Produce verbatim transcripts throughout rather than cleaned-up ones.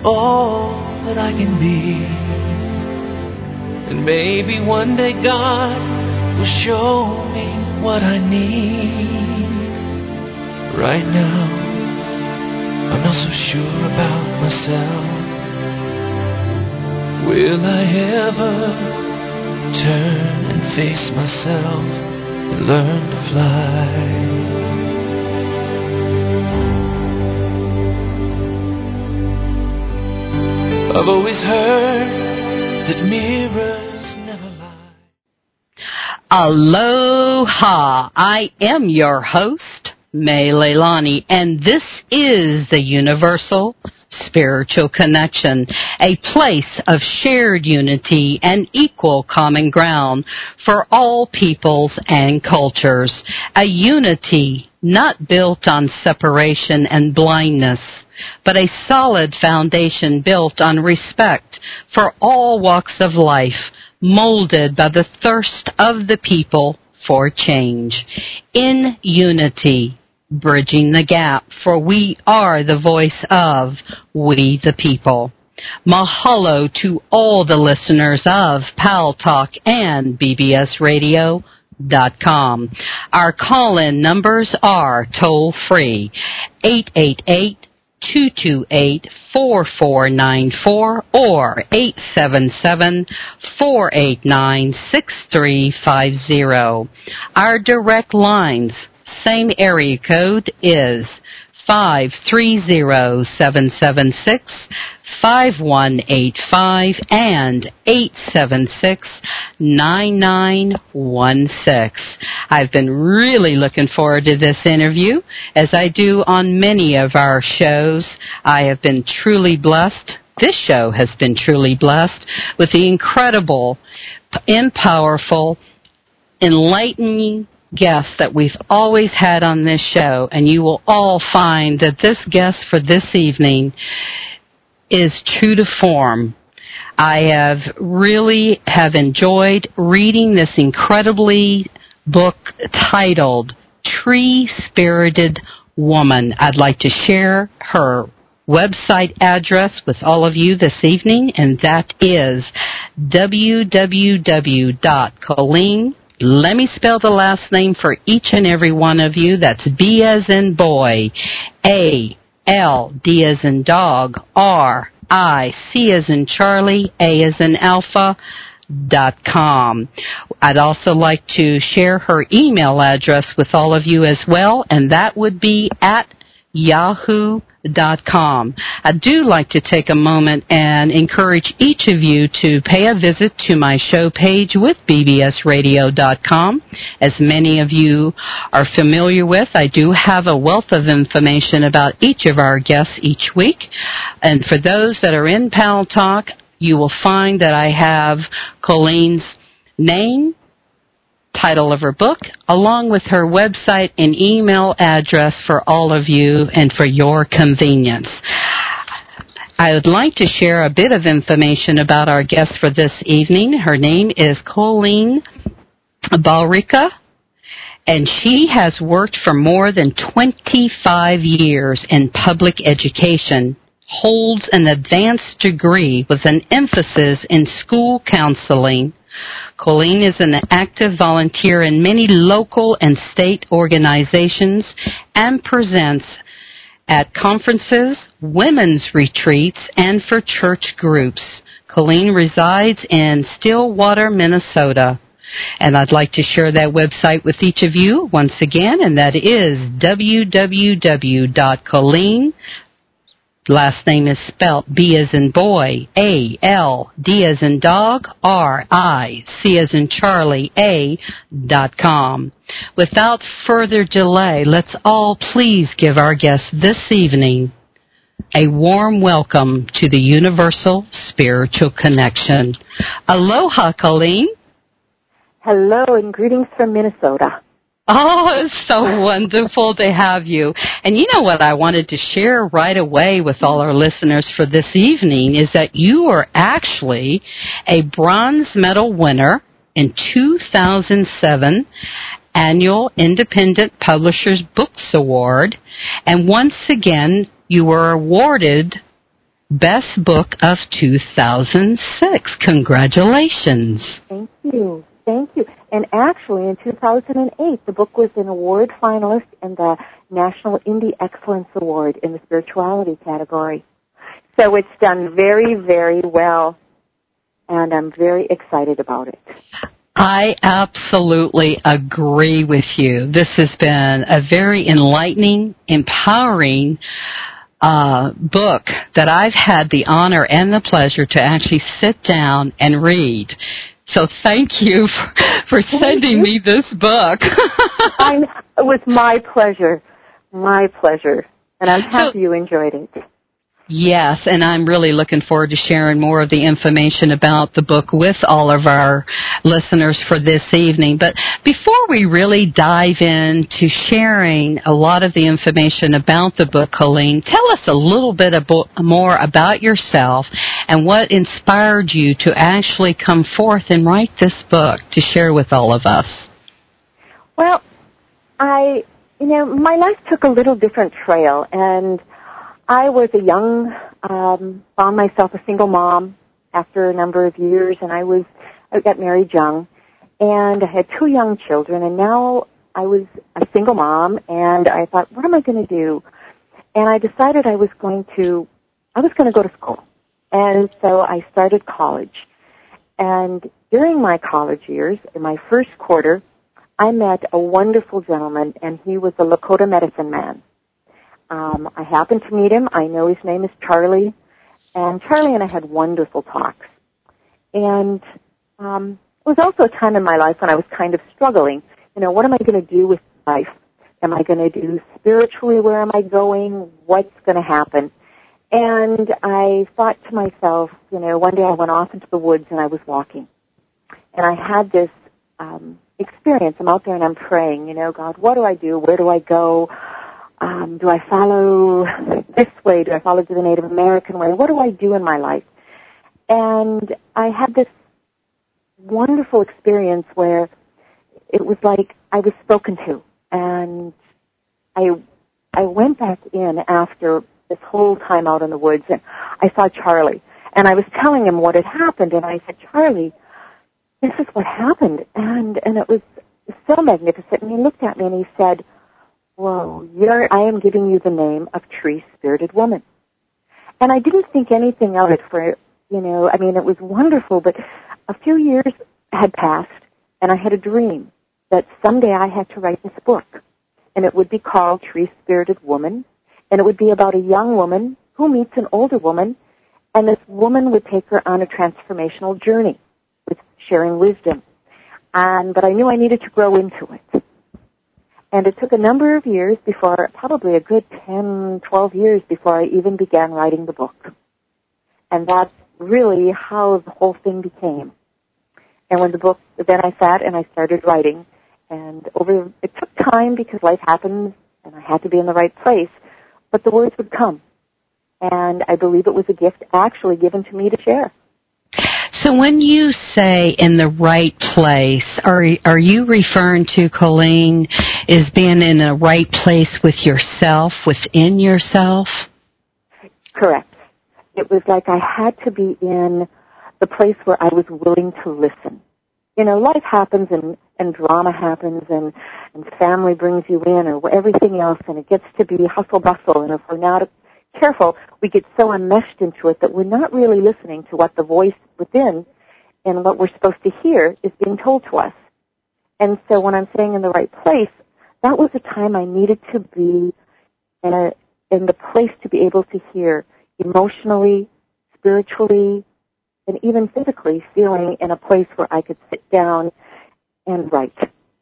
all that I can be. And maybe one day God will show me what I need. Right now, I'm not so sure about myself. Will I ever turn and face myself and learn to fly? I've always heard that mirrors never lie. Aloha! I am your host, May Leilani, and this is the Universal Spiritual Connection, a place of shared unity and equal common ground for all peoples and cultures. A unity not built on separation and blindness, but a solid foundation built on respect for all walks of life, molded by the thirst of the people for change. In unity, bridging the gap, for we are the voice of we the people. Mahalo to all the listeners of Pal Talk and B B S Radio dot com. Our call-in numbers are toll-free, eight eight eight, two two eight, four four nine four or eight seven seven, four eight nine, six three five zero. Our direct lines, same area code, is five three zero, seven seven six, five one eight five and eight seven six, nine nine one six. I've been really looking forward to this interview, as I do on many of our shows. I have been truly blessed. This show has been truly blessed with the incredible and powerful, enlightening guests that we've always had on this show, and you will all find that this guest for this evening is true to form. I have really have enjoyed reading this incredibly book titled Tree Spirited Woman. I'd like to share her website address with all of you this evening, and that is w w w dot colleen. Let me spell the last name for each and every one of you. That's B as in boy, A, L, D as in dog, R, I, C as in Charlie, A as in alpha, dot com. I'd also like to share her email address with all of you as well, and that would be at yahoo dot com. I do like to take a moment and encourage each of you to pay a visit to my show page with B B S Radio dot com. As many of you are familiar with, I do have a wealth of information about each of our guests each week. And for those that are in Pal Talk, you will find that I have Colleen's name, title of her book, along with her website and email address for all of you and for your convenience. I would like to share a bit of information about our guest for this evening. Her name is Colleen Balrica, and she has worked for more than twenty-five years in public education, holds an advanced degree with an emphasis in school counseling. Colleen is an active volunteer in many local and state organizations and presents at conferences, women's retreats, and for church groups. Colleen resides in Stillwater, Minnesota. And I'd like to share that website with each of you once again, and that is w w w dot colleen. Last name is spelt B as in boy, A, L, D as in dog, R, I, C as in Charlie, A, dot com. Without further delay, let's all please give our guest this evening a warm welcome to the Universal Spiritual Connection. Aloha, Colleen. Hello, and greetings from Minnesota. Oh, it's so wonderful to have you. And you know what I wanted to share right away with all our listeners for this evening is that you are actually a bronze medal winner in two thousand seven Annual Independent Publishers Books Award. And once again, you were awarded Best Book of two thousand six. Congratulations. Thank you. Thank you. And actually, in two thousand eight, the book was an award finalist in the National Indie Excellence Award in the spirituality category. So it's done very, very well, and I'm very excited about it. I absolutely agree with you. This has been a very enlightening, empowering uh, book that I've had the honor and the pleasure to actually sit down and read. So thank you for, for sending me this book. I'm, it was my pleasure, my pleasure, and I'm happy so, you enjoyed it. Yes, and I'm really looking forward to sharing more of the information about the book with all of our listeners for this evening. But before we really dive into sharing a lot of the information about the book, Colleen, tell us a little bit abo- more about yourself and what inspired you to actually come forth and write this book to share with all of us. Well, I, you know, my life took a little different trail, and I was a young, um, found myself a single mom after a number of years, and I was, I got married young, and I had two young children, and now I was a single mom, and I thought, what am I going to do? And I decided I was going to, I was going to go to school, and so I started college. And during my college years, in my first quarter, I met a wonderful gentleman, and he was a Lakota medicine man. Um, I happened to meet him. I know his name is Charlie. And Charlie and I had wonderful talks. And um, it was also a time in my life when I was kind of struggling. You know, what am I going to do with life? Am I going to do spiritually? Where am I going? What's going to happen? And I thought to myself, you know, one day I went off into the woods and I was walking. And I had this um, experience. I'm out there and I'm praying, you know, God, what do I do? Where do I go? Um, do I follow this way? Do I follow the Native American way? What do I do in my life? And I had this wonderful experience where it was like I was spoken to. And I I went back in after this whole time out in the woods, and I saw Charlie. And I was telling him what had happened, and I said, Charlie, this is what happened. And, and it was so magnificent. And he looked at me and he said, whoa, you're, I am giving you the name of Tree-Spirited Woman. And I didn't think anything of it for, you know, I mean, it was wonderful, but a few years had passed, and I had a dream that someday I had to write this book, and it would be called Tree-Spirited Woman, and it would be about a young woman who meets an older woman, and this woman would take her on a transformational journey with sharing wisdom. And, but I knew I needed to grow into it. And it took a number of years before, probably a good ten, twelve years before I even began writing the book. And that's really how the whole thing became. And when the book, then I sat and I started writing. And over, it took time because life happens and I had to be in the right place. But the words would come. And I believe it was a gift actually given to me to share. So when you say in the right place, are are you referring to, Colleen, is being in the right place with yourself, within yourself? Correct. It was like I had to be in the place where I was willing to listen. You know, life happens and, and drama happens and, and family brings you in or everything else, and it gets to be hustle bustle, and if we're not careful, we get so enmeshed into it that we're not really listening to what the voice within and what we're supposed to hear is being told to us. And so when I'm saying in the right place, that was a time I needed to be in, a, in the place to be able to hear emotionally, spiritually, and even physically, feeling in a place where I could sit down and write.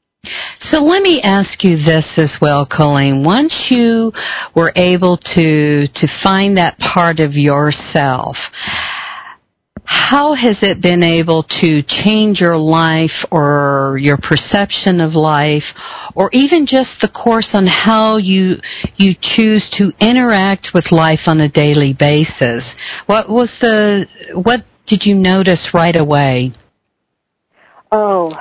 So let me ask you this as well, Colleen. Once you were able to to find that part of yourself, how has it been able to change your life or your perception of life, or even just the course on how you you choose to interact with life on a daily basis? What was the what did you notice right away? Oh,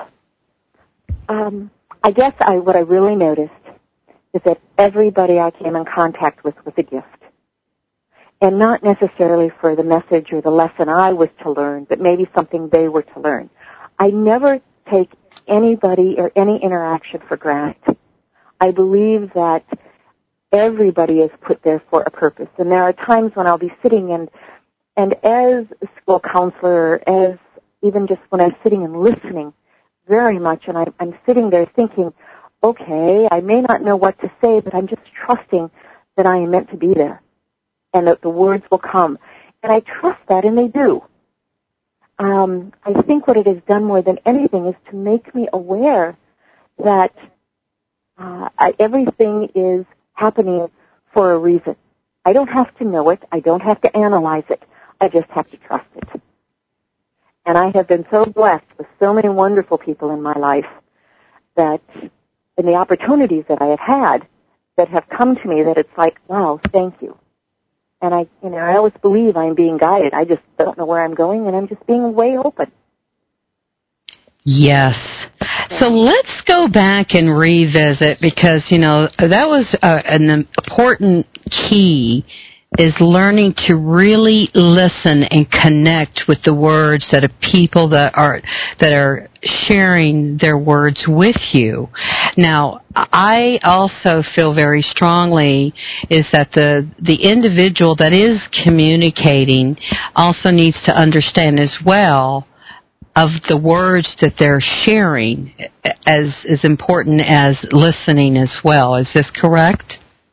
um. I guess I, what I really noticed is that everybody I came in contact with was a gift. and not necessarily for the message or the lesson I was to learn, but maybe something they were to learn. I never take anybody or any interaction for granted. I believe that everybody is put there for a purpose, and there are times when I'll be sitting and and as a school counselor, as even just when I'm sitting and listening very much, and I'm, I'm sitting there thinking, okay, I may not know what to say, but I'm just trusting that I am meant to be there and that the words will come. And I trust that, and they do. Um, I think what it has done more than anything is to make me aware that uh, I, everything is happening for a reason. I don't have to know it. I don't have to analyze it. I just have to trust it. And I have been so blessed with so many wonderful people in my life that, and the opportunities that I have had that have come to me, that it's like, wow, thank you. And I, you know, I always believe I'm being guided. I just don't know where I'm going, and I'm just being way open. Yes. So let's go back and revisit, because, you know, that was uh, an important key, is learning to really listen and connect with the words that are people that are that are sharing their words with you. Now, I also feel very strongly is that the the individual that is communicating also needs to understand as well of the words that they're sharing as as important as listening as well. Is this correct?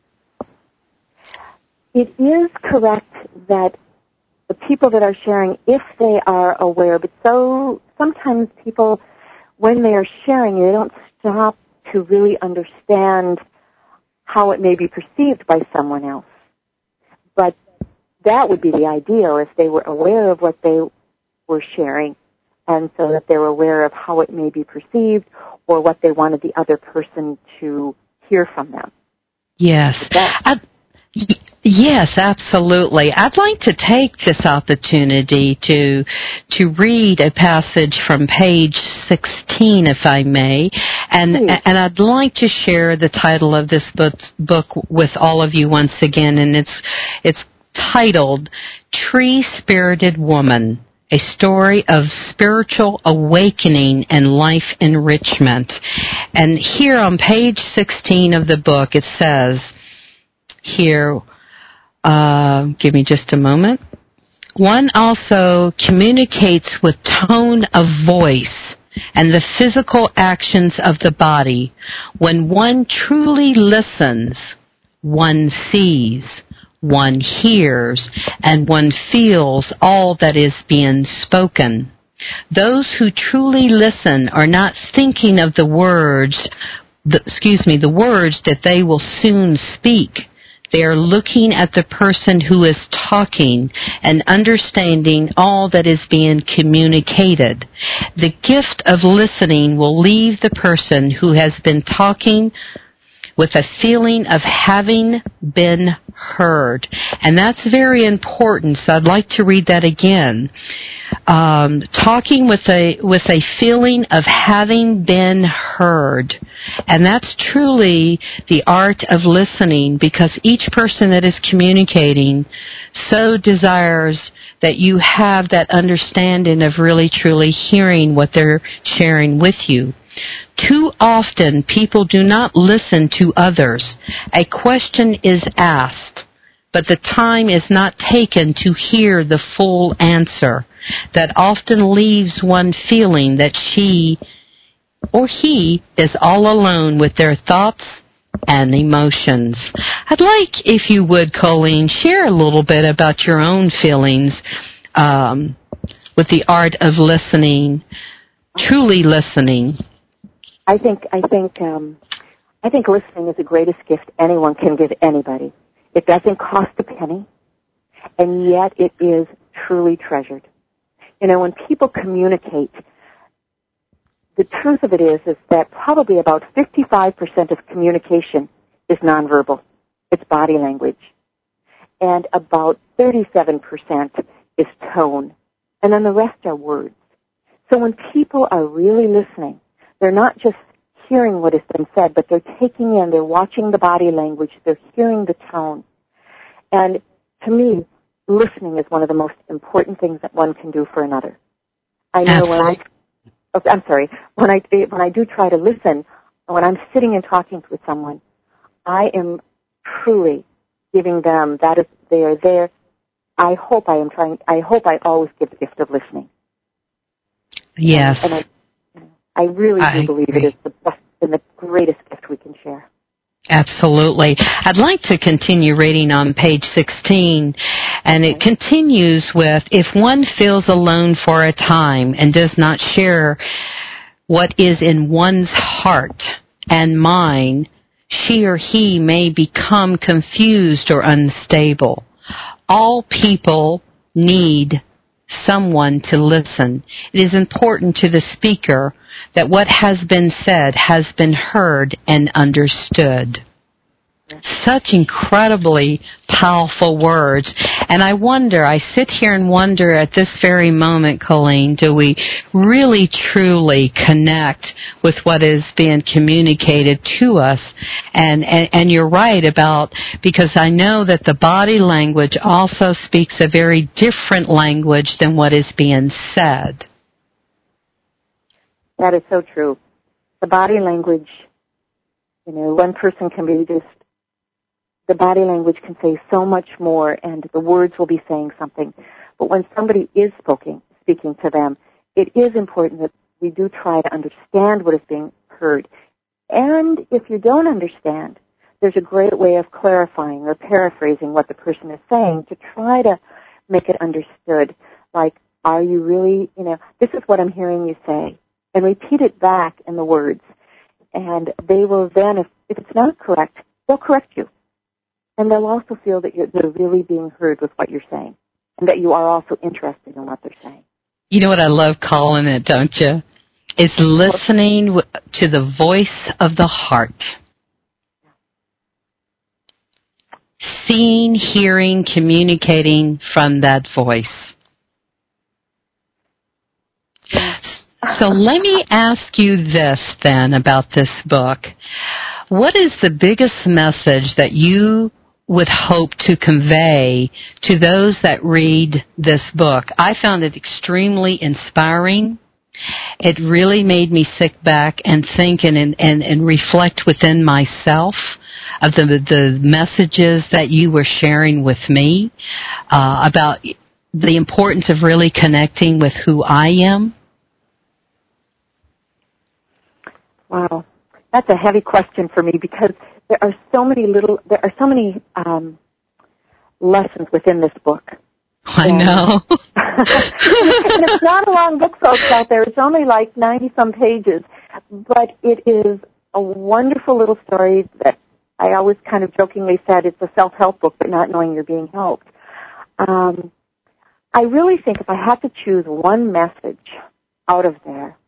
It is correct that the people that are sharing, if they are aware, but so sometimes people, when they are sharing, they don't stop to really understand how it may be perceived by someone else. But that would be the ideal, if they were aware of what they were sharing, and so that they were aware of how it may be perceived or what they wanted the other person to hear from them. Yes. I, yes, absolutely. I'd like to take this opportunity to to read a passage from page sixteen, if I may, and Please. and I'd like to share the title of this book, book with all of you once again, and it's it's titled Tree-Spirited Woman, a story of spiritual awakening and life enrichment. And here on page sixteen of the book, it says here, uh, give me just a moment. One also communicates with tone of voice and the physical actions of the body. When one truly listens, one sees, one hears, and one feels all that is being spoken. Those who truly listen are not thinking of the words, the, excuse me, the words that they will soon speak. They are looking at the person who is talking and understanding all that is being communicated. The gift of listening will leave the person who has been talking with a feeling of having been heard. And that's very important, so I'd like to read that again. Um, talking with a with a feeling of having been heard. And that's truly the art of listening, because each person that is communicating so desires that you have that understanding of really truly hearing what they're sharing with you. Too often people do not listen to others. A question is asked, but the time is not taken to hear the full answer. That often leaves one feeling that she or he is all alone with their thoughts and emotions. I'd like, if you would, Colleen, share a little bit about your own feelings um, with the art of listening, truly listening. I think I think um, I think listening is the greatest gift anyone can give anybody. It doesn't cost a penny, and yet it is truly treasured. You know, when people communicate, the truth of it is is that probably about fifty-five percent of communication is nonverbal. It's body language. And about thirty-seven percent is tone. And then the rest are words. So when people are really listening, they're not just hearing what has been said, but they're taking in, they're watching the body language, they're hearing the tone. And to me, listening is one of the most important things that one can do for another. I know Absolutely. when I, oh, I'm sorry, when I, when I do try to listen, when I'm sitting and talking with someone, I am truly giving them, that is, they are there. I hope I am trying, I hope I always give the gift of listening. Yes. And, and I, I really do I believe agree. it is the best and the greatest gift we can share. Absolutely. I'd like to continue reading on page sixteen, and it continues with, if one feels alone for a time and does not share what is in one's heart and mind, she or he may become confused or unstable. All people need someone to listen. It is important to the speaker that what has been said has been heard and understood. Such incredibly powerful words. And I wonder, I sit here and wonder at this very moment, Colleen, do we really truly connect with what is being communicated to us? And, and, and you're right about, because I know that the body language also speaks a very different language than what is being said. That is so true. The body language, you know, one person can be just, the body language can say so much more, and the words will be saying something. But when somebody is speaking, speaking to them, it is important that we do try to understand what is being heard. And if you don't understand, there's a great way of clarifying or paraphrasing what the person is saying to try to make it understood. Like, are you really, you know, this is what I'm hearing you say. And repeat it back in the words. And they will then, if, if it's not correct, they'll correct you. And they'll also feel that you're, they're really being heard with what you're saying, and that you are also interested in what they're saying. You know what I love calling it, don't you? It's listening to the voice of the heart. Seeing, hearing, communicating from that voice. So let me ask you this then about this book. What is the biggest message that you would hope to convey to those that read this book? I found it extremely inspiring. It really made me sit back and think and, and, and reflect within myself of the, the messages that you were sharing with me uh, about the importance of really connecting with who I am. Wow. That's a heavy question for me because there are so many little, there are so many um, lessons within this book. I and, know. and it's not a long book, folks, out there. It's only like ninety-some pages. But it is a wonderful little story that I always kind of jokingly said it's a self-help book, but not knowing you're being helped. Um, I really think if I had to choose one message out of there,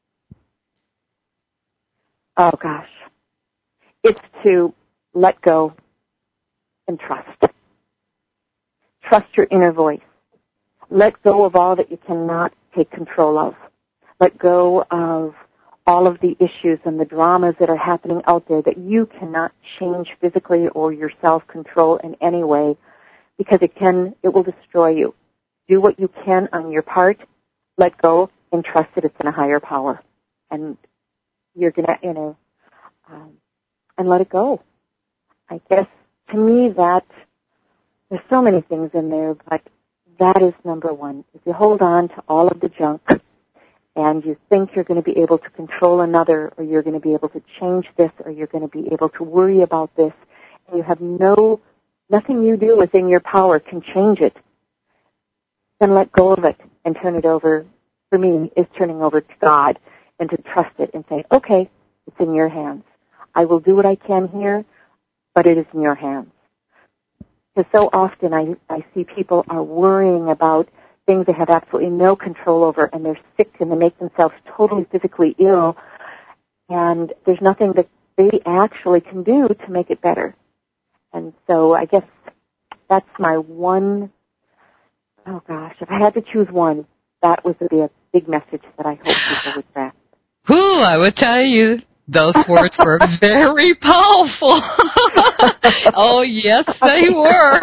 oh, gosh. It's to let go and trust. Trust your inner voice. Let go of all that you cannot take control of. Let go of all of the issues and the dramas that are happening out there that you cannot change physically or yourself control in any way because it can, it will destroy you. Do what you can on your part. Let go and trust that it's in a higher power. And you're going to, you know, um, and let it go. I guess, to me, that, there's so many things in there, but that is number one. If you hold on to all of the junk and you think you're going to be able to control another or you're going to be able to change this or you're going to be able to worry about this, and you have no, nothing you do within your power can change it, then let go of it and turn it over, for me, is turning over to God and to trust it and say, okay, it's in your hands. I will do what I can here, but it is in your hands. Because so often I, I see people are worrying about things they have absolutely no control over, and they're sick and they make themselves totally physically ill, and there's nothing that they actually can do to make it better. And so I guess that's my one, oh gosh, if I had to choose one, that would be a big message that I hope people would grasp. Whew, I would tell you, Those words were very powerful. Oh, yes, they were.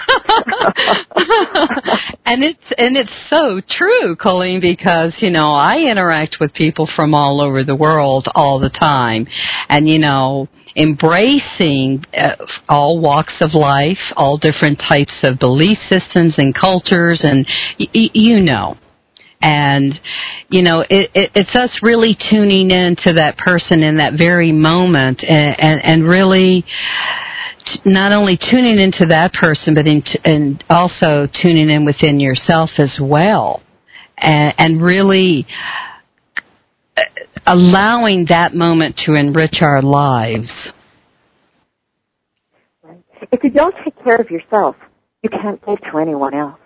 and it's and it's so true, Colleen, because, you know, I interact with people from all over the world all the time. And, you know, embracing uh, all walks of life, all different types of belief systems and cultures, and y- y- you know. And, you know, it, it, it's us really tuning in to that person in that very moment and, and, and really t- not only tuning into that person, but in t- and also tuning in within yourself as well. And, and really allowing that moment to enrich our lives. If you don't take care of yourself, you can't give to anyone else.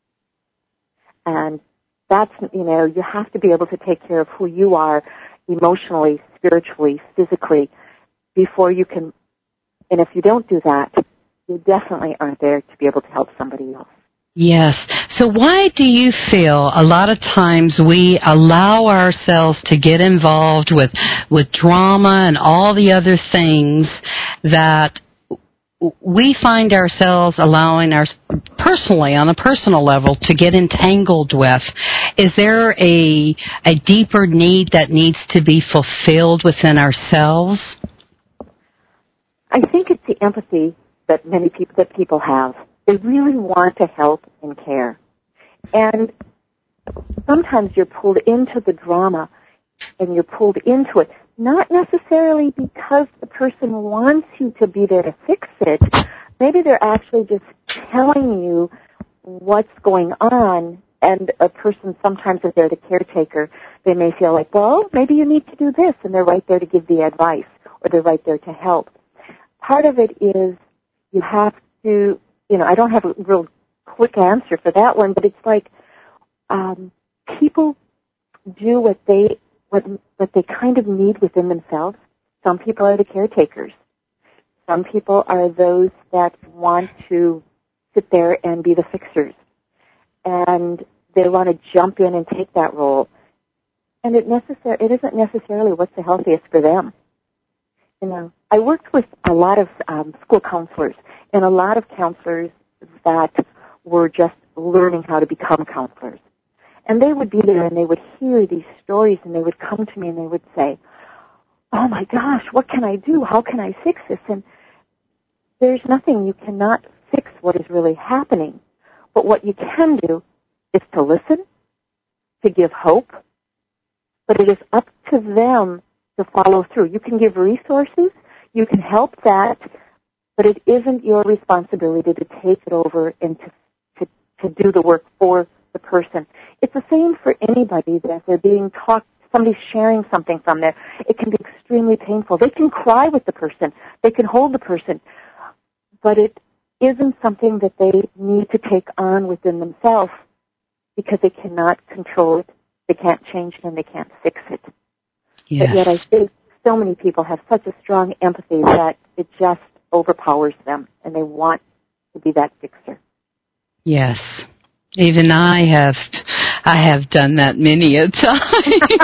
And that's, you know, you have to be able to take care of who you are emotionally, spiritually, physically, before you can, and if you don't do that, you definitely aren't there to be able to help somebody else. Yes. So why do you feel a lot of times we allow ourselves to get involved with, with drama and all the other things that we find ourselves allowing our personally on a personal level to get entangled with? Is there a a deeper need that needs to be fulfilled within ourselves? I think it's the empathy that many people that people have. They really want to help and care, and sometimes you're pulled into the drama, and you're pulled into it. Not necessarily because the person wants you to be there to fix it. Maybe they're actually just telling you what's going on, and a person, sometimes if they're the caretaker, they may feel like, well, maybe you need to do this, and they're right there to give the advice, or they're right there to help. Part of it is you have to, you know, I don't have a real quick answer for that one, but it's like um, people do what they What, what they kind of need within themselves. Some people are the caretakers. Some people are those that want to sit there and be the fixers. And they want to jump in and take that role. And it necessar- it isn't necessarily what's the healthiest for them. You know, I worked with a lot of um, school counselors and a lot of counselors that were just learning how to become counselors. And they would be there and they would hear these stories and they would come to me and they would say, oh my gosh, what can I do? How can I fix this? And there's nothing. You cannot fix what is really happening. But what you can do is to listen, to give hope, but it is up to them to follow through. You can give resources, you can help that, but it isn't your responsibility to take it over and to, to, to do the work for the person. It's the same for anybody that they're being talked, somebody's sharing something from there. It can be extremely painful. They can cry with the person. They can hold the person. But it isn't something that they need to take on within themselves because they cannot control it. They can't change it and they can't fix it. Yes. But yet I think so many people have such a strong empathy that it just overpowers them and they want to be that fixer. Yes. Even I have, I have done that many a time.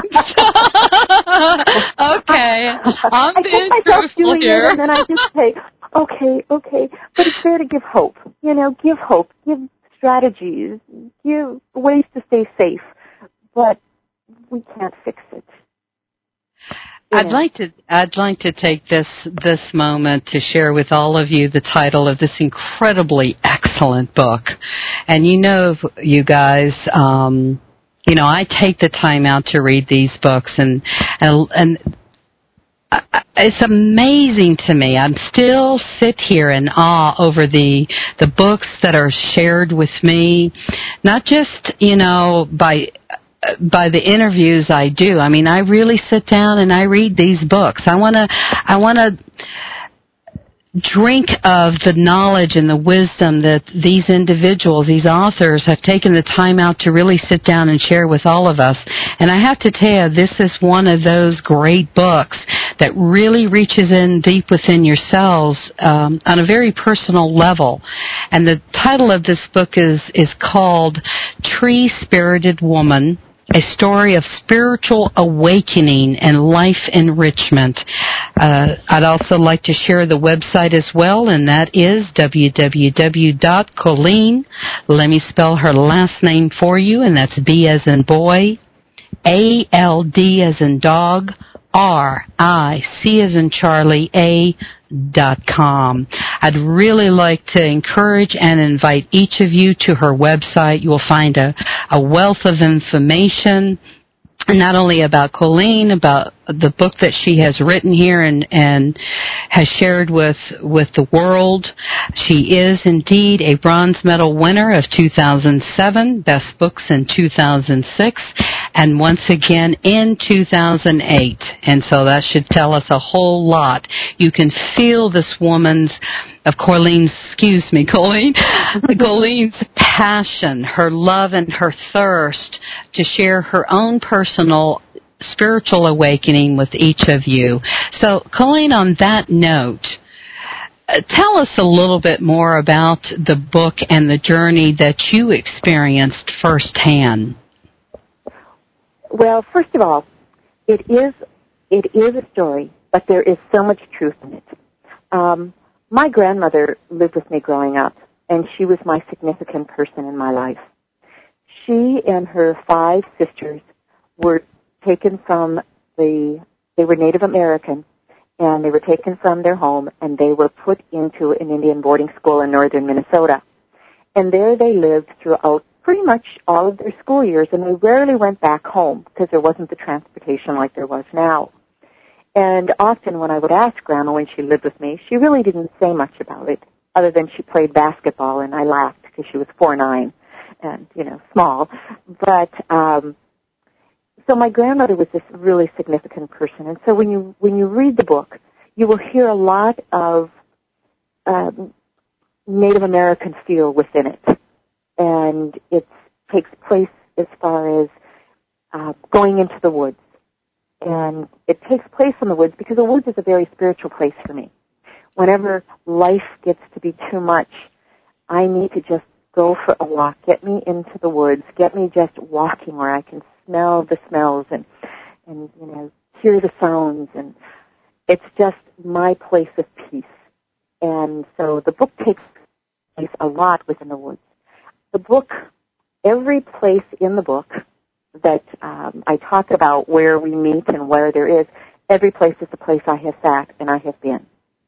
Okay, I'm I being myself truthful doing here. It, and then I just say, okay, okay, but it's there to give hope. You know, give hope, give strategies, give ways to stay safe, but we can't fix it. I'd like to I'd like to take this this moment to share with all of you the title of this incredibly excellent book. And you know, you guys, um, you know, I take the time out to read these books, and and, and it's amazing to me. I'm still sit here in awe over the the books that are shared with me, not just, you know, by by the interviews I do. I mean, I really sit down and I read these books. I want to I want to drink of the knowledge and the wisdom that these individuals, these authors, have taken the time out to really sit down and share with all of us. And I have to tell you, this is one of those great books that really reaches in deep within yourselves um, on a very personal level. And the title of this book is, is called Tree-Spirited Woman, a story of spiritual awakening and life enrichment. Uh, I'd also like to share the website as well, and that is w w w dot colleen, let me spell her last name for you, and that's B as in boy, A L D as in dog, R I C as in Charlie, A dot com. I'd really like to encourage and invite each of you to her website. You will find a, a wealth of information, not only about Colleen, about the book that she has written here and, and has shared with, with the world. She is indeed a bronze medal winner of two thousand seven, Best Books in two thousand six, and once again in two thousand eight. And so that should tell us a whole lot. You can feel this woman's, of Colleen's, excuse me, Colleen, Colleen's passion, her love and her thirst to share her own personal spiritual awakening with each of you. So, Colleen, on that note, uh, tell us a little bit more about the book and the journey that you experienced firsthand. Well, first of all, it is it is a story, but there is so much truth in it. Um, my grandmother lived with me growing up, and she was my significant person in my life. She and her five sisters were taken from the, they were Native American, and they were taken from their home, and they were put into an Indian boarding school in northern Minnesota. And there they lived throughout pretty much all of their school years, and they rarely went back home because there wasn't the transportation like there was now. And often when I would ask Grandma when she lived with me, she really didn't say much about it, other than she played basketball, and I laughed because she was four nine and, you know, small. But, um, so my grandmother was this really significant person. And so when you, when you read the book, you will hear a lot of, um, Native American feel within it. And it takes place as far as, uh, going into the woods. And it takes place in the woods because the woods is a very spiritual place for me. Whenever life gets to be too much, I need to just go for a walk. Get me into the woods. Get me just walking where I can smell the smells and, and, you know, hear the sounds. And it's just my place of peace. And so the book takes place a lot within the woods. The book, every place in the book that um, I talk about where we meet and where there is, every place is a place I have sat and I have been.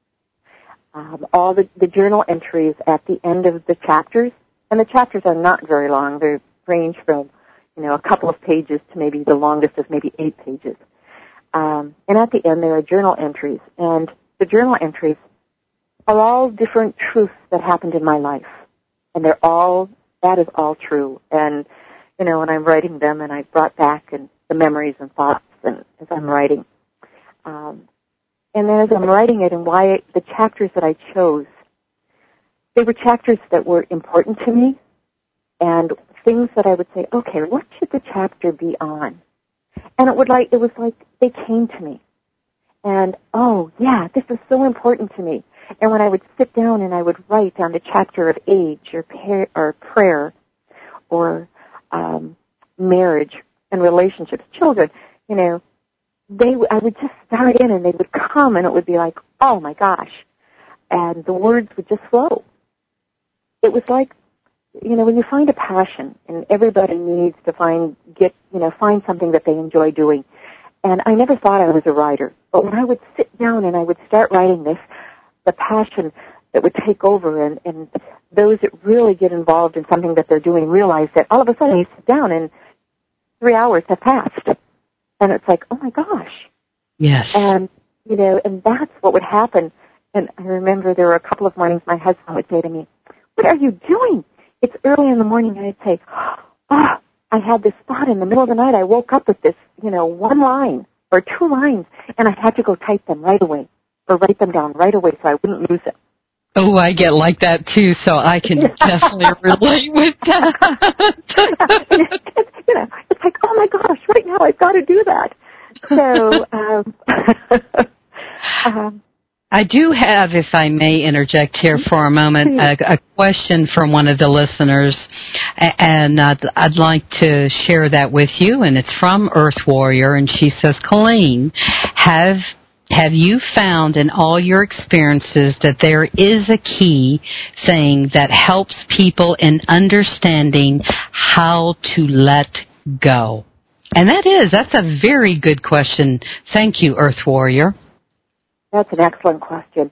Um, all the, the journal entries at the end of the chapters, and the chapters are not very long. They range from, you know, a couple of pages to maybe the longest is maybe eight pages. Um, and at the end there are journal entries, and the journal entries are all different truths that happened in my life, and they're all, that is all true. And you know, when I'm writing them, and I brought back and the memories and thoughts, and as I'm writing, um, and then as I'm writing it, and why the chapters that I chose, they were chapters that were important to me, and things that I would say, okay, what should the chapter be on? And it would like it was like they came to me, and oh yeah, this is so important to me. And when I would sit down and I would write on the chapter of age or par- or prayer, or Um, marriage and relationships, children, you know, they, I would just start in and they would come and it would be like, oh my gosh, and the words would just flow. It was like, you know, when you find a passion, and everybody needs to find, get, you know, find something that they enjoy doing. And I never thought I was a writer, but when I would sit down and I would start writing this, the passion that would take over, and, and those that really get involved in something that they're doing realize that all of a sudden you sit down and three hours have passed. And it's like, oh my gosh. Yes. And, you know, and that's what would happen. And I remember there were a couple of mornings my husband would say to me, what are you doing? It's early in the morning, and I'd say, oh, I had this thought in the middle of the night. I woke up with this, you know, one line or two lines, and I had to go type them right away or write them down right away so I wouldn't lose them. Oh, I get like that too, so I can definitely relate with that. You know, it's like, oh my gosh, right now I've got to do that. So, um, um, I do have, if I may interject here for a moment, a, a question from one of the listeners, and I'd, I'd like to share that with you, and it's from Earth Warrior, and she says, Colleen, have have you found in all your experiences that there is a key thing that helps people in understanding how to let go? And that is, that's a very good question. Thank you, Earth Warrior. That's an excellent question.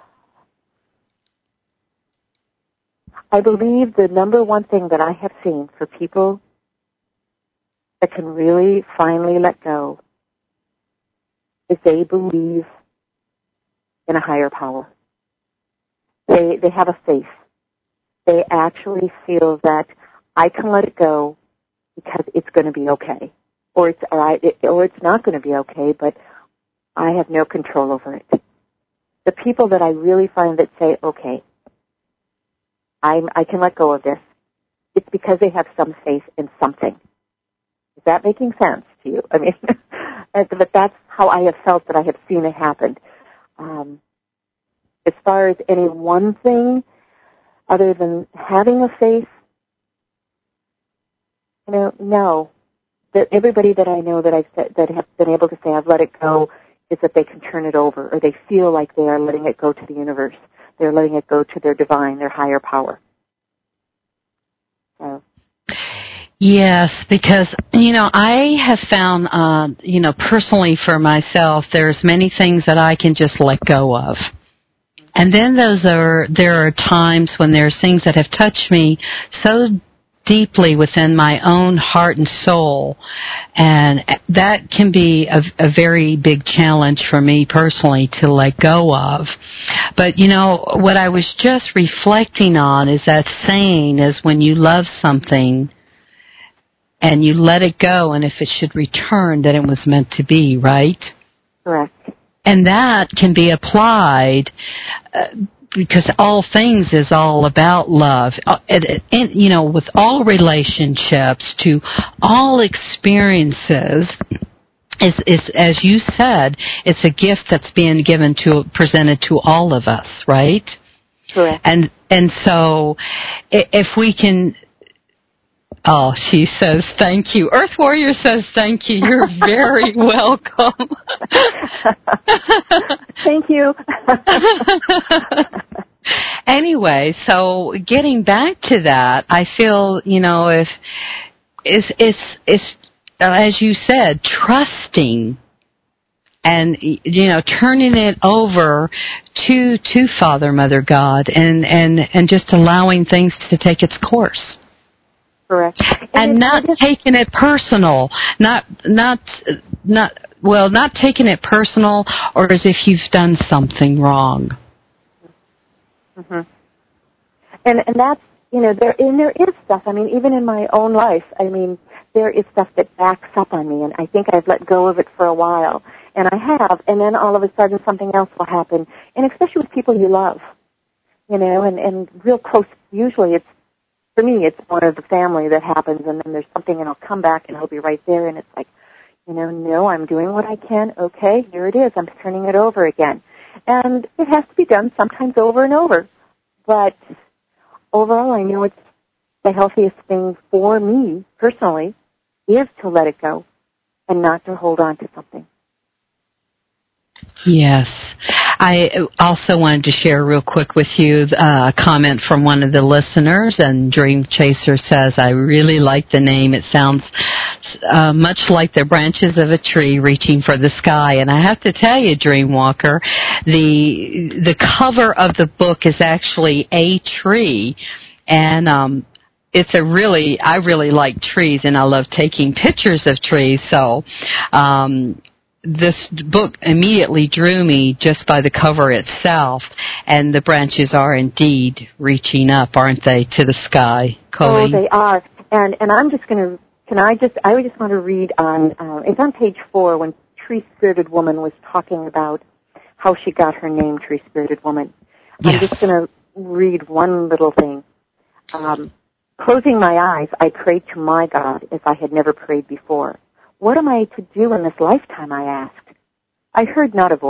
I believe the number one thing that I have seen for people that can really finally let go is they believe in a higher power. They they have a faith. They actually feel that I can let it go because it's going to be okay, or it's or, I, it, or it's not going to be okay, but I have no control over it. The people that I really find that say, okay, I'm, I can let go of this, it's because they have some faith in something. Is that making sense to you? I mean, but that's how I have felt that I have seen it happen. Um, as far as any one thing, other than having a faith, you know, no. That everybody that I know that I've said, that have been able to say I've let it go is that they can turn it over, or they feel like they are letting it go to the universe. They're letting it go to their divine, their higher power. So. Yes, because, you know, I have found, uh, you know, personally for myself, there's many things that I can just let go of. And then those are, there are times when there's things that have touched me so deeply within my own heart and soul, and that can be a, a very big challenge for me personally to let go of. But, you know, what I was just reflecting on is that saying is when you love something and you let it go, and if it should return, then it was meant to be, right? Correct. And that can be applied uh, because all things is all about love. Uh, and, and, you know, with all relationships, to all experiences, is, is, as you said, it's a gift that's being given to, presented to all of us, right? Correct. And, and so, if we can, oh, she says thank you. Earth Warrior says thank you. You're very welcome. Thank you. Anyway, so getting back to that, I feel, you know, if it's it's it's as you said, trusting and, you know, turning it over to to Father, Mother, God, and and and just allowing things to take its course. Correct. And, and not taking it personal, not not not well, not taking it personal, or as if you've done something wrong. Mm-hmm. And and that's, you know, there and there is stuff. I mean, even in my own life, I mean, there is stuff that backs up on me, and I think I've let go of it for a while, and I have, and then all of a sudden something else will happen, and especially with people you love, you know, and and real close. Usually, it's for me, it's one of the family that happens, and then there's something, and I'll come back, and I'll be right there, and it's like, you know, no, I'm doing what I can. Okay, here it is. I'm turning it over again. And it has to be done sometimes over and over. But overall, I know it's the healthiest thing for me, personally, is to let it go and not to hold on to something. Yes. I also wanted to share real quick with you uh, a comment from one of the listeners, and Dream Chaser says, I really like the name. It sounds uh, much like the branches of a tree reaching for the sky. And I have to tell you, Dreamwalker, the the cover of the book is actually a tree, and um it's a really, I really like trees, and I love taking pictures of trees, so um this book immediately drew me just by the cover itself, and the branches are indeed reaching up, aren't they, to the sky, Colleen? Oh, they are. And and I'm just going to, can I just, I just want to read on, uh, it's on page four when Tree Spirited Woman was talking about how she got her name, Tree Spirited Woman. Yes. I'm just going to read one little thing. Um, Closing my eyes, I prayed to my God as I had never prayed before. What am I to do in this lifetime, I asked. I heard not a voice.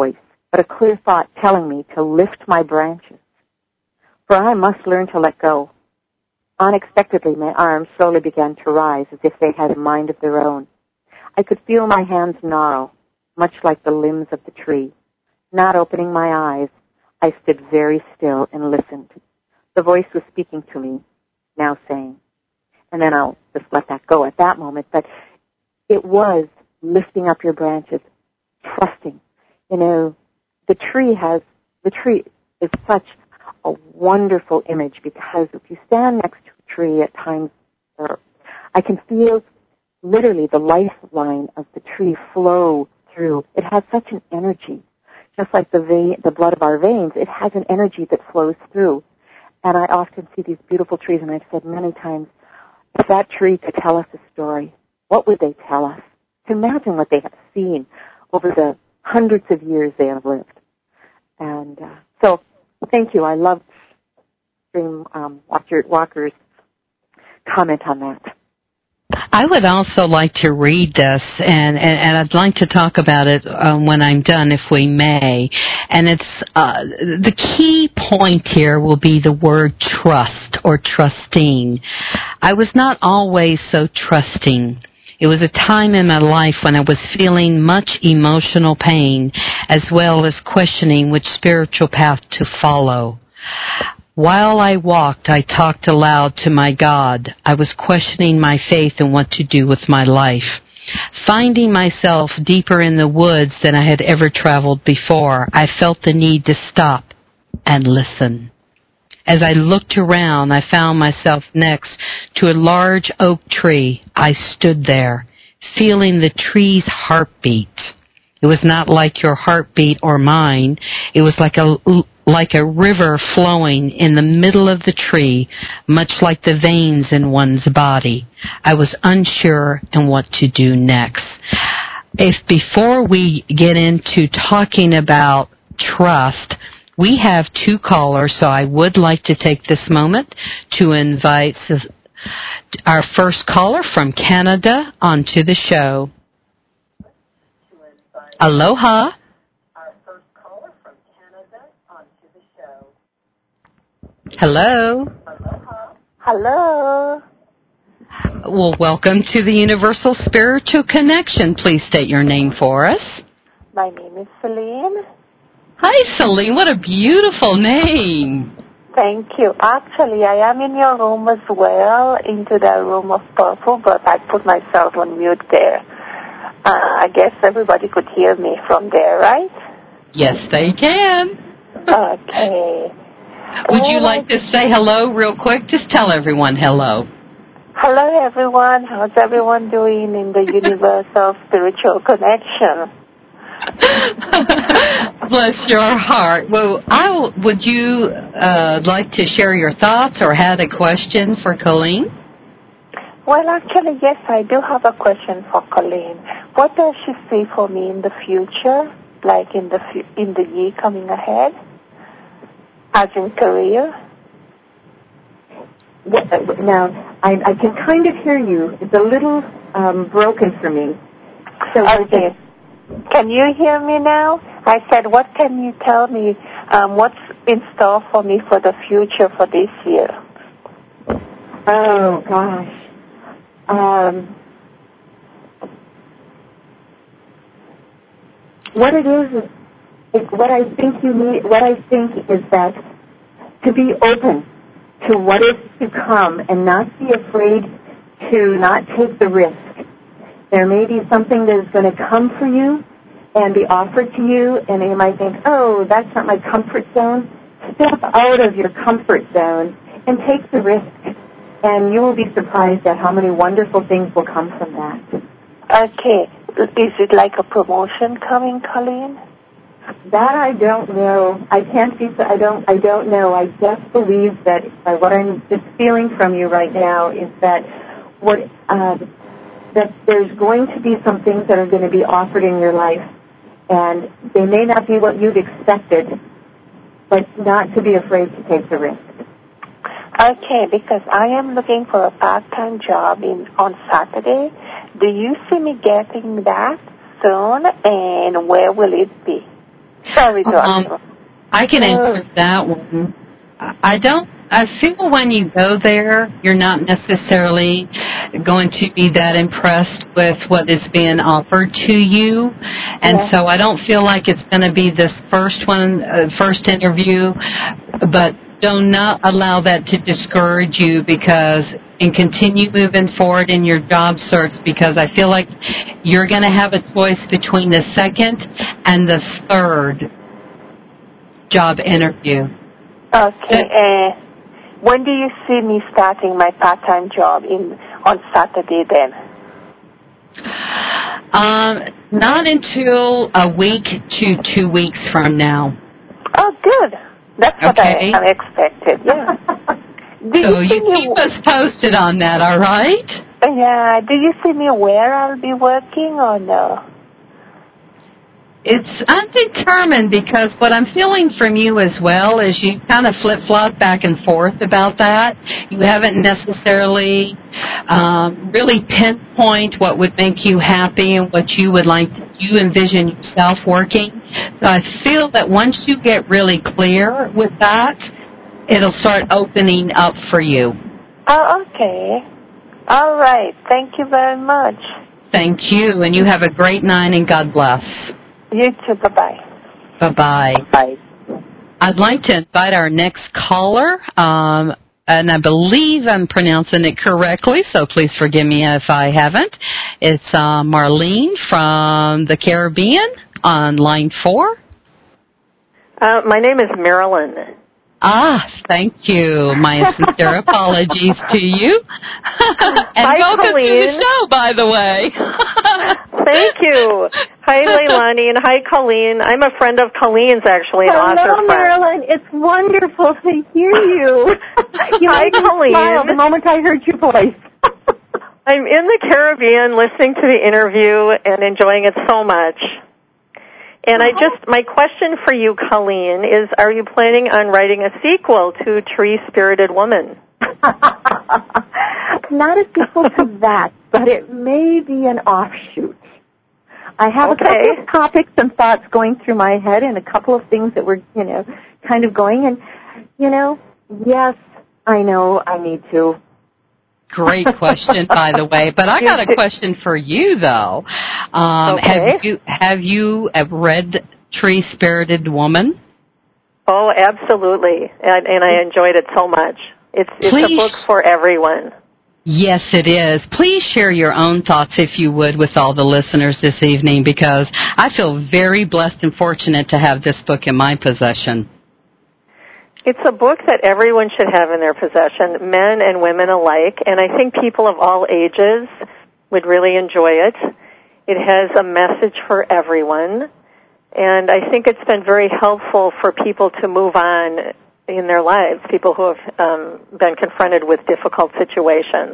but a clear thought telling me to lift my branches, for I must learn to let go. Unexpectedly, my arms slowly began to rise as if they had a mind of their own. I could feel my hands gnarl, much like the limbs of the tree. Not opening my eyes, I stood very still and listened. The voice was speaking to me, now saying, and then I'll just let that go at that moment, but it was lifting up your branches, trusting. You know, the tree has, the tree is such a wonderful image because if you stand next to a tree at times, or I can feel literally the lifeline of the tree flow through. It has such an energy. Just like the vein, the blood of our veins, it has an energy that flows through. And I often see these beautiful trees, and I've said many times, if that tree could tell us a story, what would they tell us? To imagine what they have seen over the hundreds of years they have lived. And uh, so, thank you. I love Stream um, Walker, Walker's comment on that. I would also like to read this, and, and, and I'd like to talk about it um, when I'm done, if we may. And it's uh, the key point here will be the word trust or trusting. I was not always so trusting. It was a time in my life when I was feeling much emotional pain as well as questioning which spiritual path to follow. While I walked, I talked aloud to my God. I was questioning my faith and what to do with my life. Finding myself deeper in the woods than I had ever traveled before, I felt the need to stop and listen. As I looked around, I found myself next to a large oak tree. I stood there, feeling the tree's heartbeat. It was not like your heartbeat or mine. It was like a like a river flowing in the middle of the tree, much like the veins in one's body. I was unsure in what to do next. If before we get into talking about trust, we have two callers, so I would like to take this moment to invite our first caller from Canada onto the show. Aloha. Our first caller from Canada onto the show. Hello. Aloha. Hello. Well, welcome to the Universal Spiritual Connection. Please state your name for us. My name is Celine. Hi, Celine. What a beautiful name. Thank you. Actually, I am in your room as well, into the room of purple, but I put myself on mute there. Uh, I guess everybody could hear me from there, right? Yes, they can. Okay. Would you like to say hello real quick? Just tell everyone hello. Hello, everyone. How's everyone doing in the Universal Spiritual Connection? Bless your heart. Well, I would you uh, like to share your thoughts or had a question for Colleen? Well, actually, yes, I do have a question for Colleen. What does she see for me in the future, like in the in the year coming ahead, as in career? Now, I, I can kind of hear you. It's a little um, broken for me. So okay. Can you hear me now? I said, what can you tell me, um, what's in store for me for the future for this year? Oh, gosh. Um, what it is, is, what I think you need, what I think is that to be open to what is to come and not be afraid to not take the risk. There may be something that is going to come for you and be offered to you, and you might think, oh, that's not my comfort zone. Step out of your comfort zone and take the risk, and you will be surprised at how many wonderful things will come from that. Okay. Is it like a promotion coming, Colleen? That I don't know. I can't be. I don't. I don't know. I just believe that uh, what I'm just feeling from you right now is that what uh, that there's going to be some things that are going to be offered in your life, and they may not be what you've expected, but not to be afraid to take the risk. Okay, because I am looking for a part-time job in on Saturday. Do you see me getting that soon, and where will it be? Sorry, doctor. Um, I can answer that one. I don't. I feel when you go there, you're not necessarily going to be that impressed with what is being offered to you, and Yeah. so I don't feel like it's going to be this first one, uh, first interview. But do not allow that to discourage you, because and continue moving forward in your job search, because I feel like you're going to have a choice between the second and the third job interview. Okay. Uh, when do you see me starting my part-time job in on Saturday then? Um, not until a week to two weeks from now. Oh, good. That's what Okay. I, I expected. Yeah. Do So you, you see keep me, us posted on that, all right? Yeah. Do you see me where I'll be working or no? It's undetermined, because what I'm feeling from you as well is you kind of flip-flop back and forth about that. You haven't necessarily um, really pinpoint what would make you happy and what you would like to, you envision yourself working. So I feel that once you get really clear with that, it'll start opening up for you. Oh, okay. All right. Thank you very much. Thank you, and you have a great night, and God bless. You too. Bye-bye. Bye-bye. Bye. I'd like to invite our next caller, um, and I believe I'm pronouncing it correctly, so please forgive me if I haven't. It's uh, Marlene from the Caribbean on line four. Uh, my name is Marilyn. Ah, thank you. My sincere apologies to you. And Hi, welcome Colleen. to the show, by the way. Thank you. Hi, Leilani, and hi, Colleen. I'm a friend of Colleen's, actually, an Hello, author friend. Marilyn. It's wonderful to hear you. you Hi, made me Colleen. smile the moment I heard your voice. I'm in the Caribbean listening to the interview and enjoying it so much. And I just, my question for you, Colleen, is are you planning on writing a sequel to Tree Spirited Woman? Not a sequel to that, but it may be an offshoot. I have Okay. a couple of topics and thoughts going through my head, and a couple of things that were, you know, kind of going. And, you know, yes, I know I need to. Great question, by the way. But I got a question for you, though. Um, Okay. Have you have you read Tree Spirited Woman? Oh, absolutely, and, and I enjoyed it so much. It's it's Please. a book for everyone. Yes, it is. Please share your own thoughts, if you would, with all the listeners this evening, because I feel very blessed and fortunate to have this book in my possession. It's a book that everyone should have in their possession, men and women alike, and I think people of all ages would really enjoy it. It has a message for everyone, and I think it's been very helpful for people to move on in their lives, people who have um, been confronted with difficult situations.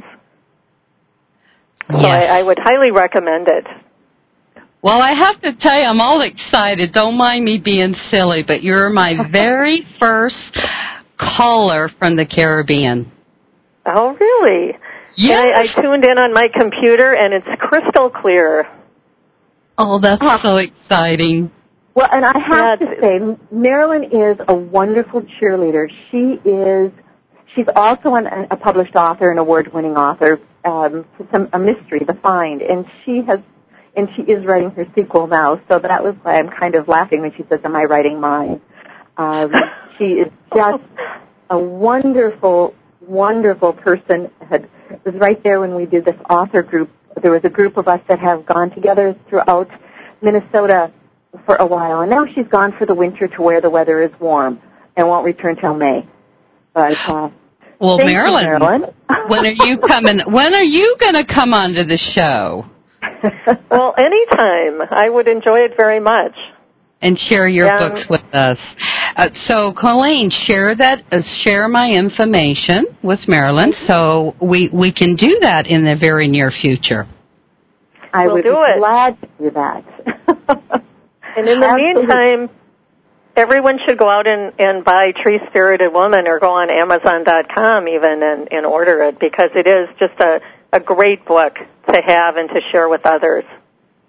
So Yes. I, I would highly recommend it. Well, I have to tell you, I'm all excited. Don't mind me being silly, but you're my very first caller from the Caribbean. Oh, really? Yes. And I, I tuned in on my computer, and it's crystal clear. Oh, that's so exciting. Well, and I have Yeah, to say, Marilyn is a wonderful cheerleader. She is, she's also an, a published author, an award-winning author, um, for some, a mystery, The Find, and she has, and she is writing her sequel now, so that was why I'm kind of laughing when she says, am I writing mine? Um, she is just a wonderful, wonderful person. Had, was right there when we did this author group. There was a group of us that have gone together throughout Minnesota for a while, and now she's gone for the winter to where the weather is warm and won't return till May. But uh, well, thank Marilyn, you, Marilyn. when are you coming? When are you going to come onto the show? Well, anytime. I would enjoy it very much. And share your Yeah. books with us. Uh, so, Colleen, share that. Uh, share my information with Marilyn, so we we can do that in the very near future. I We'll would do be it. glad to do that. And in the Absolutely. meantime, everyone should go out and, and buy Tree Spirited Woman, or go on Amazon dot com even and, and order it, because it is just a, a great book to have and to share with others.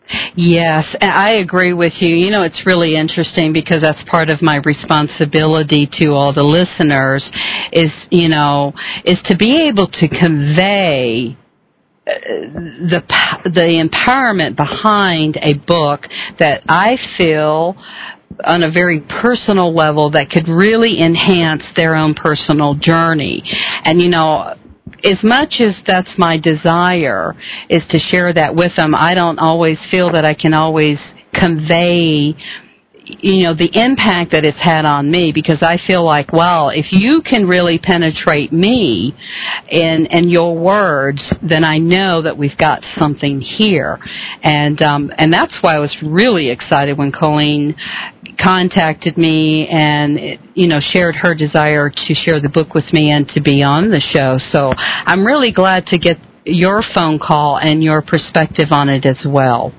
Yes, I agree with you. You know, it's really interesting because that's part of my responsibility to all the listeners is, you know, is to be able to convey the the empowerment behind a book that I feel on a very personal level that could really enhance their own personal journey. And, you know, as much as that's my desire is to share that with them, I don't always feel that I can always convey, you know, the impact that it's had on me, because I feel like, well, if you can really penetrate me in in your words, then I know that we've got something here. And um, and that's why I was really excited when Colleen contacted me and, you know, shared her desire to share the book with me and to be on the show. So I'm really glad to get your phone call and your perspective on it as well.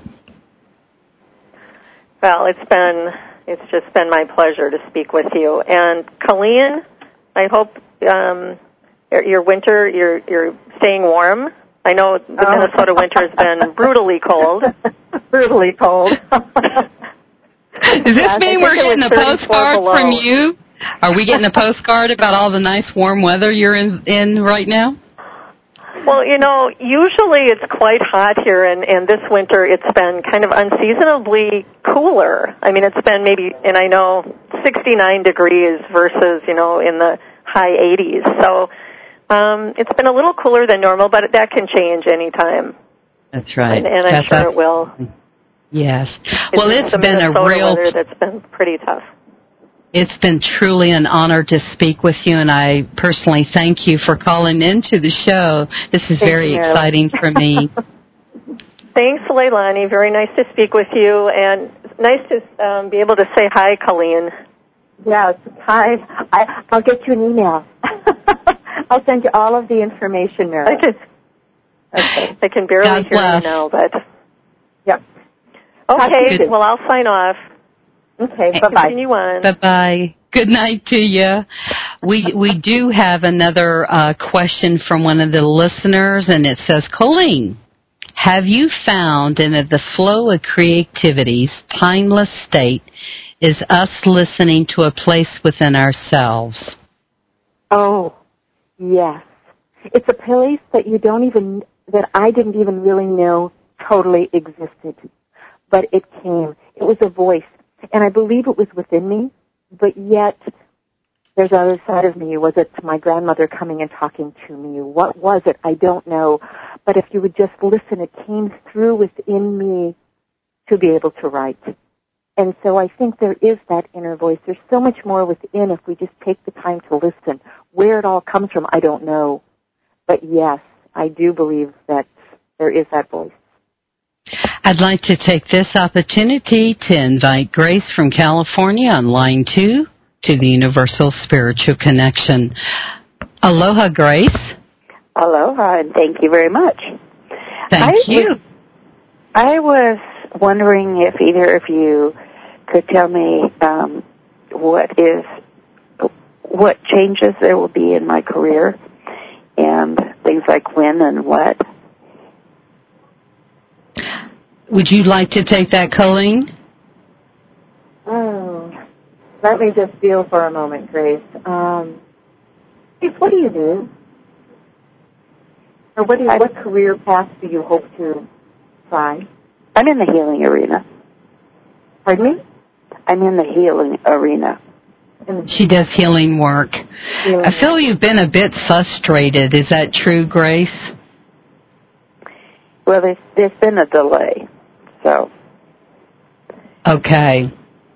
Well, it's been it's just been my pleasure to speak with you. And Colleen, I hope um, your, your winter you're you're staying warm. I know the oh. Minnesota winter has been brutally cold. brutally cold. Does this mean we're getting a postcard from you? Are we getting a postcard about all the nice warm weather you're in, in right now? Well, you know, usually it's quite hot here, and, and this winter it's been kind of unseasonably cooler. I mean, it's been maybe, and I know, sixty-nine degrees versus, you know, in the high eighties. So um, it's been a little cooler than normal, but that can change anytime. That's right. And, and I'm that's sure it will. Yes. It's well, it's been Minnesota a real... weather that's been pretty tough. It's been truly an honor to speak with you, and I personally thank you for calling into the show. This is Thank very you. exciting for me. Thanks, Leilani. Very nice to speak with you, and nice to um, be able to say hi, Colleen. Yeah, hi. I, I'll get you an email. I'll send you all of the information, Mary. I can, okay. I can barely God hear bless. you now, but... Yep. Okay, well, I'll sign off. Okay, bye-bye. Continue on. Bye-bye. Good night to you. We we do have another uh, question from one of the listeners, and it says, Colleen, have you found in the flow of creativity's timeless state is us listening to a place within ourselves? Oh, yes. It's a place that you don't even, that I didn't even really know totally existed. But it came. It was a voice. And I believe it was within me, but yet there's another side of me. Was it my grandmother coming and talking to me? What was it? I don't know. But if you would just listen, it came through within me to be able to write. And so I think there is that inner voice. There's so much more within if we just take the time to listen. Where it all comes from, I don't know. But yes, I do believe that there is that voice. I'd like to take this opportunity to invite Grace from California on line two to the Universal Spiritual Connection. Aloha, Grace. Aloha, and thank you very much. Thank I you. Was, I was wondering if either of you could tell me um, what is what changes there will be in my career and things like when and what. Would you like to take that, Colleen? Oh, let me just feel for a moment, Grace. Um, Grace, what do you do? Or what, do you, what career path do you hope to try? I'm in the healing arena. Pardon me? I'm in the healing arena. She does healing work. Healing. I feel you've been a bit frustrated. Is that true, Grace? Well, there's, there's been a delay, so. Okay.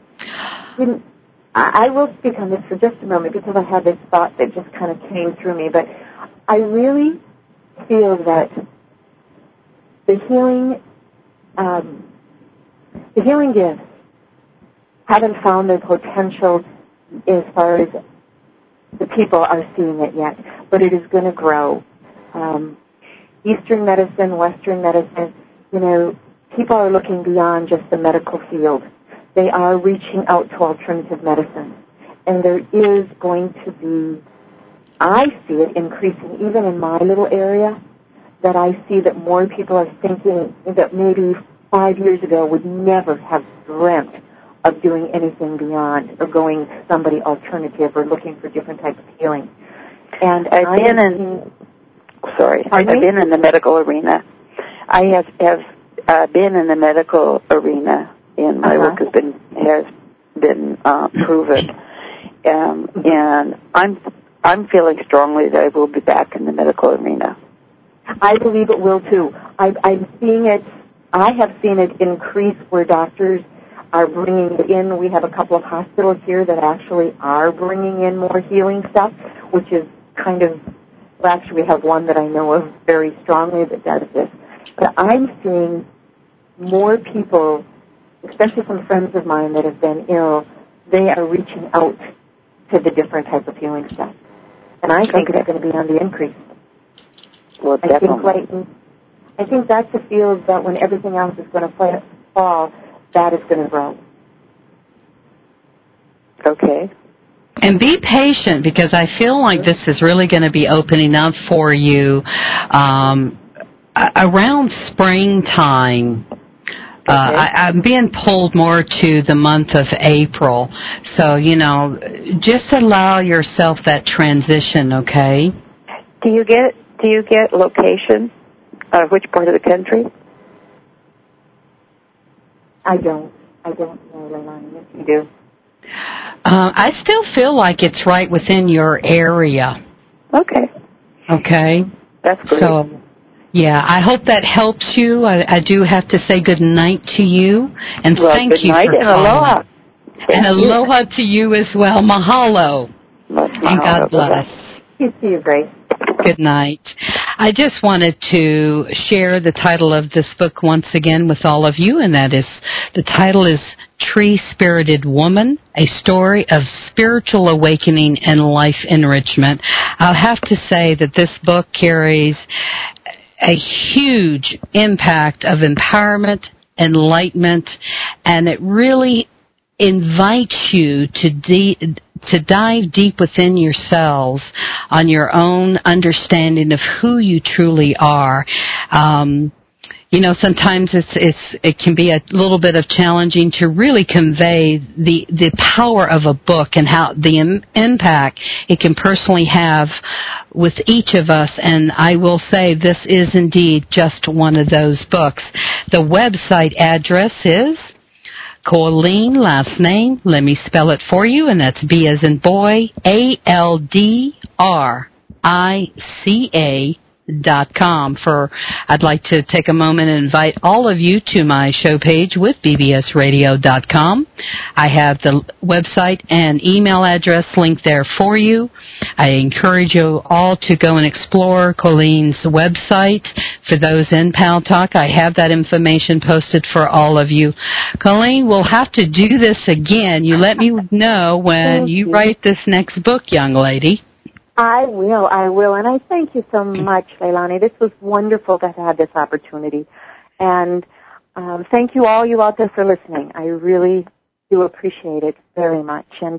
I will speak on this for just a moment because I had this thought that just kind of came through me, but I really feel that the healing, um, the healing gifts haven't found their potential as far as the people are seeing it yet, but it is going to grow. Um, Eastern medicine, Western medicine, you know, people are looking beyond just the medical field. They are reaching out to alternative medicine. And there is going to be, I see it increasing even in my little area, that I see that more people are thinking that maybe five years ago would never have dreamt of doing anything beyond or going to somebody alternative or looking for different types of healing. And I've I been in, seen, sorry, I've me? been in the medical arena. I have, have uh, been in the medical arena, and my Uh-huh. work has been, has been uh, proven. Um, and I'm, I'm feeling strongly that I will be back in the medical arena. I believe it will too. I, I'm seeing it, I have seen it increase where doctors are bringing it in. We have a couple of hospitals here that actually are bringing in more healing stuff, which is kind of, well, actually we have one that I know of very strongly that does this. But I'm seeing more people, especially some friends of mine that have been ill, they are reaching out to the different type of healing stuff. And I think Okay. it's going to be on the increase. Well, I definitely. think, right, I think that's the field that when everything else is going to play, fall, that is going to grow. Okay. And be patient, because I feel like this is really going to be opening up for you um, a- around springtime. Uh, Okay. I, I'm being pulled more to the month of April. So, you know, just allow yourself that transition, okay? Do you get, do you get location? Uh, which part of the country? I don't. I don't know, Leilani. Yes, you do. Uh, I still feel like it's right within your area, Okay. okay? That's great. So, yeah, I hope that helps you. I, I do have to say good night to you, and well, thank good you night for and calling. aloha. Thank And you. aloha to you as well. Mahalo. Much And mahalo. God bless. Peace to you, Grace. Good night. I just wanted to share the title of this book once again with all of you, and that is, the title is Tree-Spirited Woman, a story of spiritual awakening and life enrichment. I'll have to say that this book carries a huge impact of empowerment, enlightenment, and it really invites you to de- to dive deep within yourselves on your own understanding of who you truly are. Um, you know, sometimes it's it's it can be a little bit of challenging to really convey the the power of a book and how the im- impact it can personally have with each of us. And I will say this is indeed just one of those books. The website address is Colleen, last name, let me spell it for you, and that's B as in boy, A L D R I C A dot com. For I'd like to take a moment and invite all of you to my show page with B B S radio dot com. I have the website and email address linked there for you. I encourage you all to go and explore Colleen's website. For those in Pal Talk, I have that information posted for all of you. Colleen, we'll have to do this again. You let me know when you, you write this next book, young lady. I will, I will, and I thank you so much, Leilani. This was wonderful to have this opportunity, and um, thank you all you out there for listening. I really do appreciate it very much, and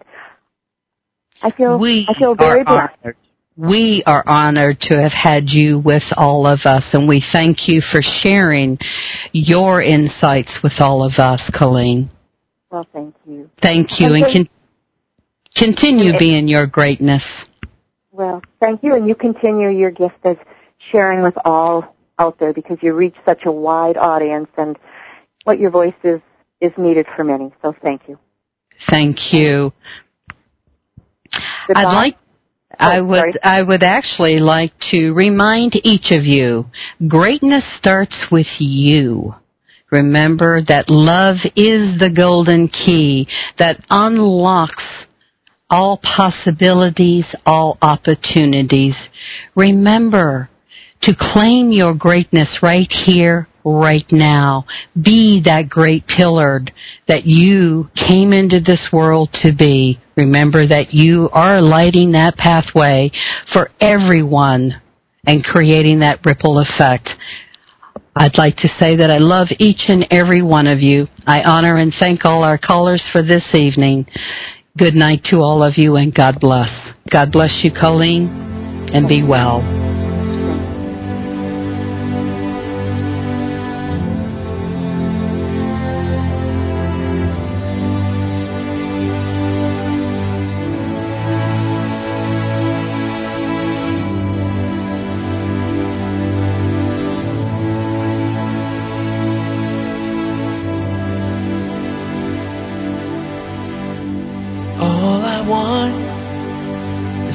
I feel we I feel very are blessed. Honored. We are honored to have had you with all of us, and we thank you for sharing your insights with all of us, Colleen. Well, thank you. Thank you, and, and con- continue and being your greatness. Well, thank you, and you continue your gift of sharing with all out there, because you reach such a wide audience, and what your voice is is needed for many. So thank you. Thank you. Goodbye. I'd like. Oh, I would. sorry. I would actually like to remind each of you: greatness starts with you. Remember that love is the golden key that unlocks all possibilities, all opportunities. Remember to claim your greatness right here, right now. Be that great pillar that you came into this world to be. Remember that you are lighting that pathway for everyone and creating that ripple effect. I'd like to say that I love each and every one of you. I honor and thank all our callers for this evening. Good night to all of you, and God bless. God bless you, Colleen, and be well.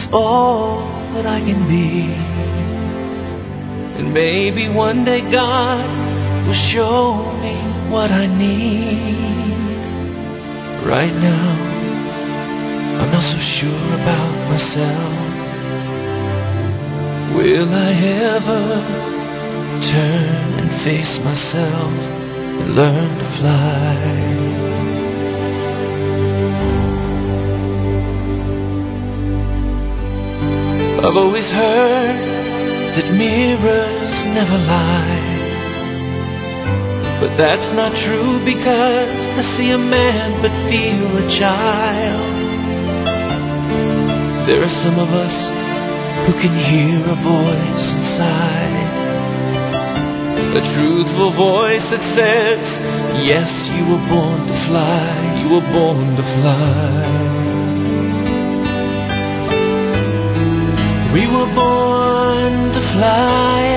all that I can be. And maybe one day God will show me what I need. Right now, I'm not so sure about myself. Will I ever turn and face myself and learn to fly? I've always heard that mirrors never lie, but that's not true, because I see a man but feel a child. There are some of us who can hear a voice inside, a truthful voice that says, yes, you were born to fly, you were born to fly. We were born to fly